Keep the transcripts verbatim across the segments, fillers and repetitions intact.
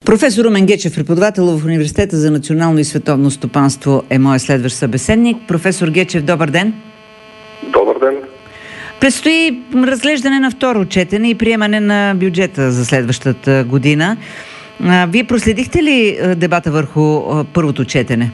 Професор Румен Гечев, преподавател в Университета за национално и световно стопанство, е моят следващ събеседник. Професор Гечев, добър ден. Добър ден. Предстои разглеждане на второ четене и приемане на бюджета за следващата година. Вие проследихте ли дебата върху първото четене?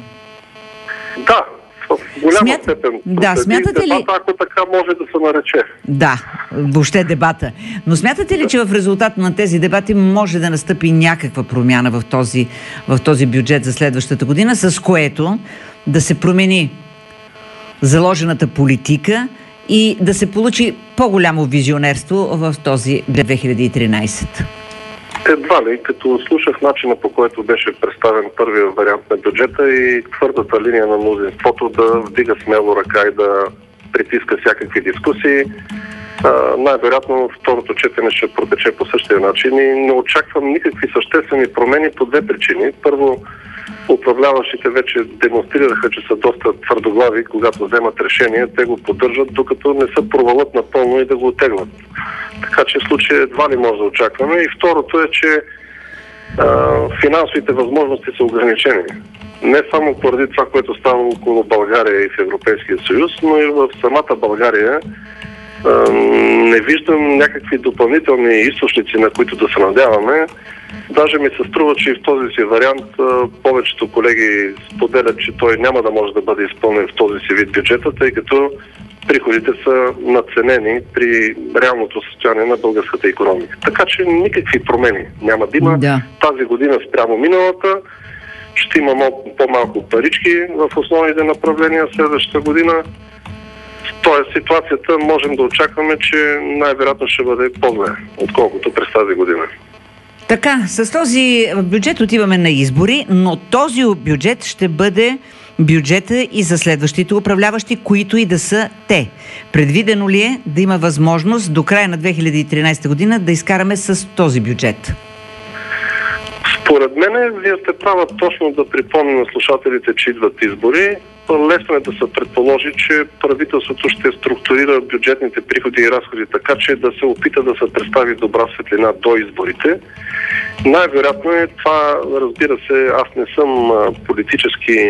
Да, в голяма Смят... степен. Да, смятате ли... Дебата, ако така може да се нарече. Да, въобще дебата. Но смятате ли, че в резултат на тези дебати може да настъпи някаква промяна в този, в този бюджет за следващата година, с което да се промени заложената политика и да се получи по-голямо визионерство в този две хиляди и тринадесета? Едва ли, като слушах начина, по който беше представен първия вариант на бюджета и твърдата линия на мнозинството да вдига смело ръка и да притиска всякакви дискусии, най-вероятно второто четене ще протече по същия начин и не очаквам никакви съществени промени по две причини. Първо, управляващите вече демонстрираха, че са доста твърдоглави, когато вземат решение, те го поддържат, докато не са провалят напълно и да го оттеглят. Така че в случая едва ли може да очакваме. И второто е, че а, финансовите възможности са ограничени. Не само поради това, което става около България и в Европейския съюз, но и в самата България а, не виждам някакви допълнителни източници, на които да се надяваме. Даже ми се струва, че и в този си вариант а, повечето колеги споделят, че той няма да може да бъде изпълнен в този си вид бюджета, тъй като приходите са надценени при реалното състояние на българската икономика. Така че никакви промени няма да има. Да. Тази година спрямо миналата ще има по-малко парички в основните направления следващата година. Тоест ситуацията можем да очакваме, че най-вероятно ще бъде по-зле, отколкото през тази година. Така, с този бюджет отиваме на избори, но този бюджет ще бъде бюджета и за следващите управляващи, които и да са те. Предвидено ли е да има възможност до края на две хиляди и тринадесета година да изкараме с този бюджет? Според мен, вие сте права точно да припомня на слушателите, че идват избори. Лесно е да се предположи, че правителството ще структурира бюджетните приходи и разходи така, че да се опита да се представи добра светлина до изборите. Най-вероятно е това, разбира се, аз не съм а, политически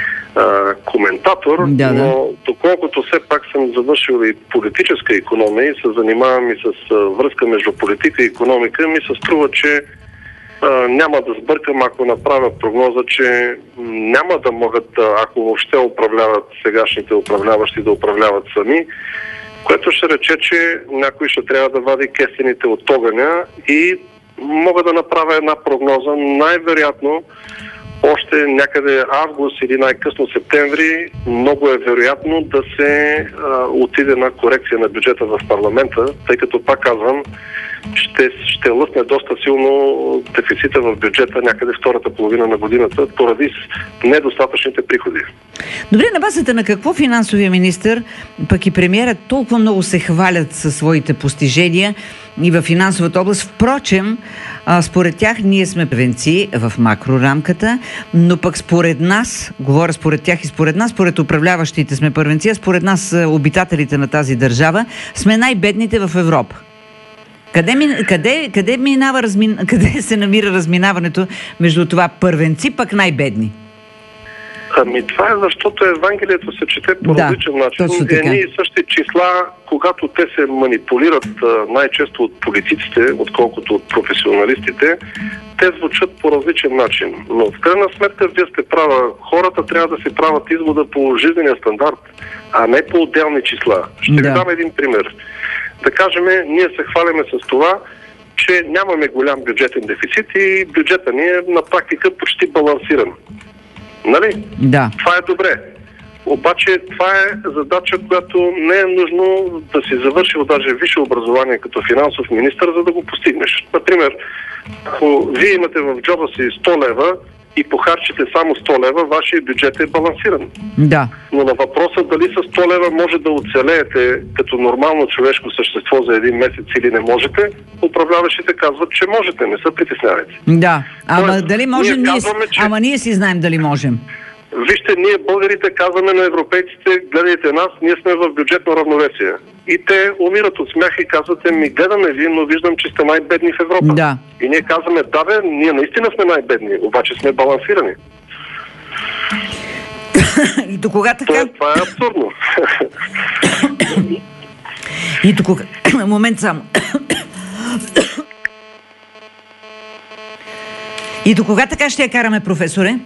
а, коментатор, да, да. но доколкото все пак съм завършил и политическа икономия и се занимавам и с а, връзка между политика и икономика, ми се струва, че а, няма да сбъркам, ако направя прогноза, че няма да могат, да, ако въобще управляват сегашните управляващи, да управляват сами, което ще рече, че някой ще трябва да вади кестените от огъня и мога да направя една прогноза. Най-вероятно още някъде август или най-късно септември много е вероятно да се а, отиде на корекция на бюджета в парламента, тъй като, пак казвам, ще, ще лъсне доста силно дефицита в бюджета някъде втората половина на годината, поради недостатъчните приходи. Добре, на базата на какво финансовия министър, пък и премиерът толкова много се хвалят със своите постижения и в финансовата област? Впрочем, според тях ние сме първенци в макрорамката, но пък според нас, говоря според тях и според нас, според управляващите сме първенци, а според нас, обитателите на тази държава, сме най-бедните в Европа. Къде, ми, къде, къде, минава, размин, къде се намира разминаването между това първенци, пък най-бедни? Ами това е защото Евангелието се чете по да, различен начин. Едни и същи числа, когато те се манипулират най-често от политиците, отколкото от професионалистите, те звучат по различен начин. Но в крайна сметка вие сте права. Хората трябва да си правят извода по жизнения стандарт, а не по отделни числа. Ще да. ви дам един пример. Да кажем, ние се хвалиме с това, че нямаме голям бюджетен дефицит и бюджета ни е на практика почти балансиран. Нали? Да. Това е добре. Обаче това е задача, която не е нужно да си завършил даже висше образование като финансов министър, за да го постигнеш. Например, ако вие имате в джоба си сто лева и похарчите само сто лева, вашия бюджет е балансиран. Да. Но на въпроса дали с сто лева може да оцелеете като нормално човешко същество за един месец или не можете, управляващите казват, че можете, не се притеснявайте. Да, ама Тоест, дали можем, ние, казваме, че... ама ние си знаем дали можем. Вижте, ние българите казваме на европейците, гледайте нас, ние сме в бюджетно равновесие. и те умират от смях и казват: ми гледаме ви, но виждам, че сте най-бедни в Европа. Да. И ние казваме: да бе, ние наистина сме най-бедни, обаче сме балансирани. И до кога така? Това, това е абсурдно. И до кога... Момент само. И до кога така ще я караме, професоре?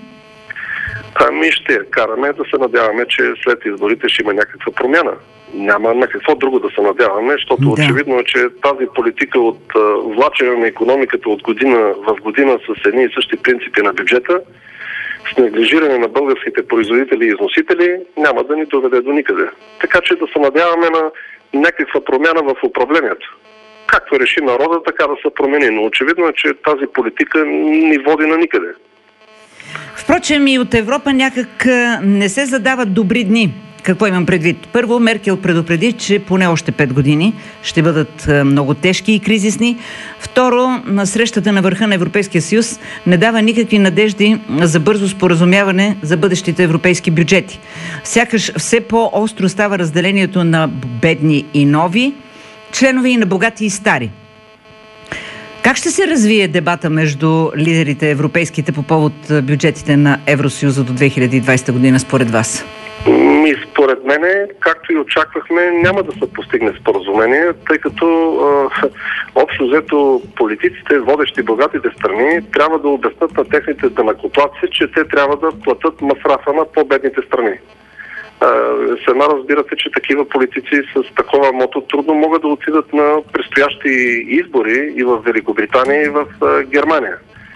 Ами ще я караме да се надяваме, че след изборите ще има някаква промяна. Няма на какво друго да се надяваме, защото да. Очевидно е, че тази политика от uh, влачене на икономиката от година в година с едни и същи принципи на бюджета, с неглижиране на българските производители и износители, няма да ни доведе до никъде. Така че да се надяваме на някаква промяна в управлението. Както реши народа, така да се промени. Но очевидно е, че тази политика ни води на никъде. Впрочем, и от Европа някак не се задават добри дни. Какво имам предвид? Първо, Меркел предупреди, че поне още пет години ще бъдат много тежки и кризисни. Второ, на срещата на върха на Европейския съюз не дава никакви надежди за бързо споразумяване за бъдещите европейски бюджети. Сякаш все по-остро става разделението на бедни и нови членове и на богати и стари. Как ще се развие дебата между лидерите европейските по повод бюджетите на Евросъюза до две хиляди и двадесета година според вас? Ми, според мене, както и очаквахме, няма да се постигне споразумение, тъй като е, общо взето политиците, водещи богатите страни, трябва да обяснат на техните данъкоплатци, че те трябва да платят масрафа на по-бедните страни. Сама разбирате, че такива политици с такова мото трудно могат да отидат на предстоящи избори и в Великобритания, и в Германия.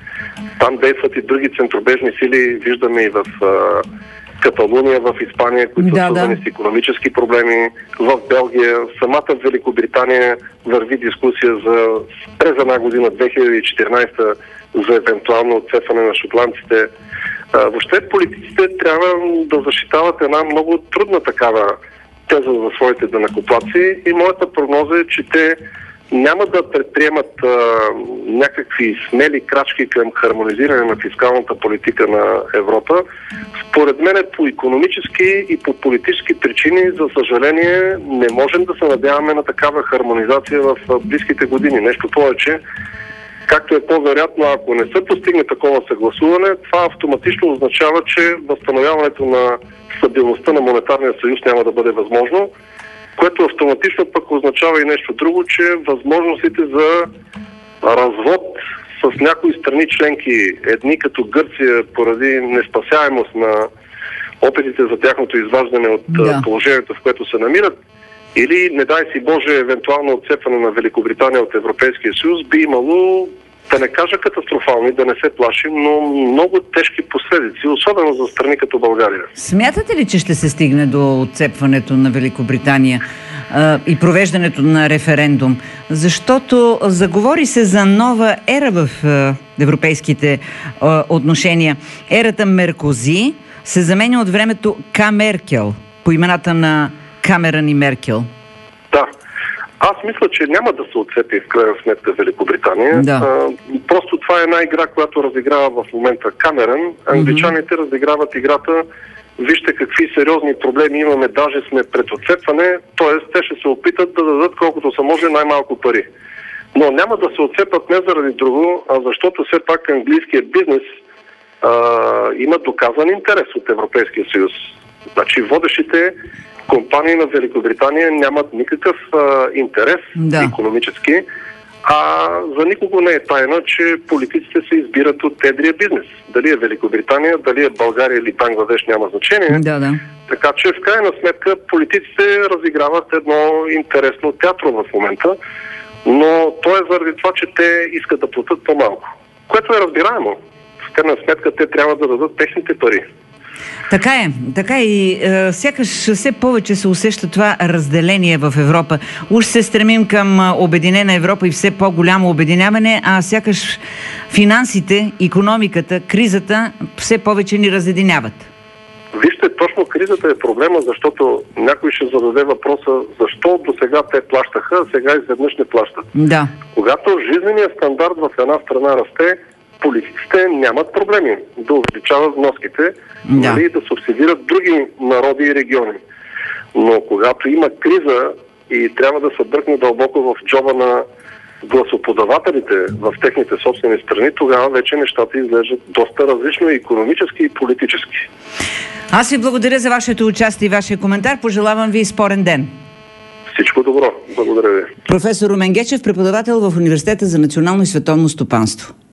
Там действат и други центробежни сили, виждаме и в Каталуния, в Испания, които да, са свързани да. с икономически проблеми, в Белгия, самата Великобритания върви дискусия за през една година, две хиляди и четиринадесета, за евентуално отцепване на шотландците. Въобще политиците трябва да защитават една много трудна такава теза за своите данъкоплатци и моята прогноза е, че те няма да предприемат а, някакви смели крачки към хармонизиране на фискалната политика на Европа. Според мен по икономически и по политически причини, за съжаление, не можем да се надяваме на такава хармонизация в близките години. Нещо повече, както е по-вероятно, ако не се постигне такова съгласуване, това автоматично означава, че възстановяването на стабилността на монетарния съюз няма да бъде възможно, което автоматично пък означава и нещо друго, че възможностите за развод с някои страни членки, едни като Гърция, поради неспасяемост на опитите за тяхното изваждане от да. положението, в което се намират, или, не дай си Боже, евентуално отцепване на Великобритания от Европейския съюз, би имало, да не кажа катастрофални, да не се плашим, но много тежки последици, особено за страни като България. Смятате ли, че ще се стигне до отцепването на Великобритания а, и провеждането на референдум? Защото заговори се за нова ера в а, европейските а, отношения. Ерата Меркози се заменя от времето К. Меркел, по имената на Камерън и Меркел. Да. Аз мисля, че няма да се отцепи в крайна сметка Великобритания. Да. А, просто това е една игра, която разиграва в момента Камерън. Англичаните mm-hmm. разиграват играта. Вижте какви сериозни проблеми имаме, даже сме пред отцепване, т.е. те ще се опитат да дадат колкото се може най-малко пари. Но няма да се отцепят не заради друго, а защото все пак английският бизнес а, има доказан интерес от Европейския съюз. Значи водещите компании на Великобритания нямат никакъв а, интерес да. икономически, а за никого не е тайна, че политиците се избират от едрия бизнес. Дали е Великобритания, дали е България или Бангладеш, няма значение. Да, да. Така че в крайна сметка политиците разиграват едно интересно театро в момента, но то е заради това, че те искат да платят по-малко. Което е разбираемо. В крайна сметка те трябва да дадат техните пари. Така е, така и е, сякаш все повече се усеща това разделение в Европа. Уж се стремим към обединена Европа и все по-голямо обединяване, а сякаш финансите, икономиката, кризата все повече ни разединяват. Вижте, точно кризата е проблема, защото някой ще зададе въпроса защо до сега те плащаха, а сега изведнъж не плащат. Да. Когато жизненият стандарт в една страна расте, политиците нямат проблеми да увеличават вноските, да. Нали, да субсидират други народи и региони. Но когато има криза и трябва да се бръкне дълбоко в джоба на гласоподавателите в техните собствени страни, тогава вече нещата изглеждат доста различно и икономически, и политически. Аз ви благодаря за вашето участие и вашия коментар. Пожелавам ви спорен ден. Всичко добро. Благодаря ви. Професор Румен Гечев, преподавател в Университета за национално и световно стопанство.